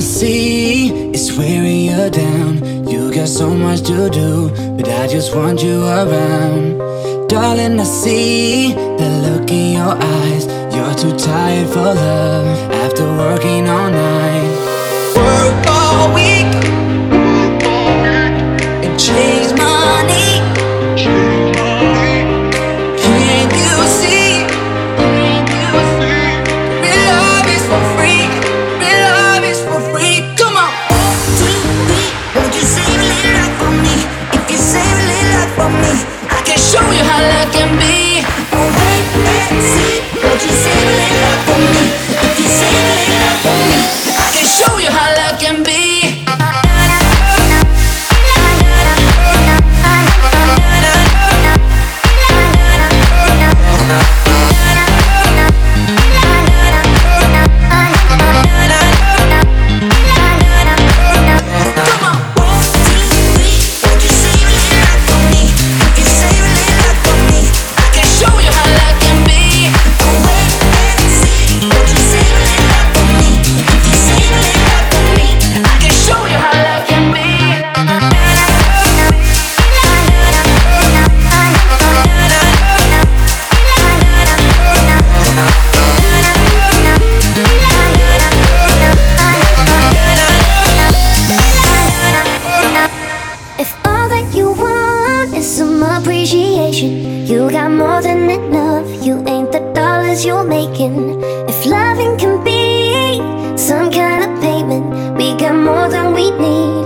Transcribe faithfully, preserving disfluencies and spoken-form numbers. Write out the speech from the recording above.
see is wearing you down. You got so much to do, but I just want you around. Darling, I see the look in your eyes. You're too tired for love after working all night. Work all week and chase money. Can't you see? Real love is for free. Real love is for free. Come on. One, two, three. Won't you save a little love for me? If you save a little love for me, I can show you how love can be. oh wait, let's see. Won't you save a little love for me? If you save a little love for me, I can show you how love can be. you got more than enough. You ain't the dollars you're making. If loving can be some kind of payment, we got more than we need.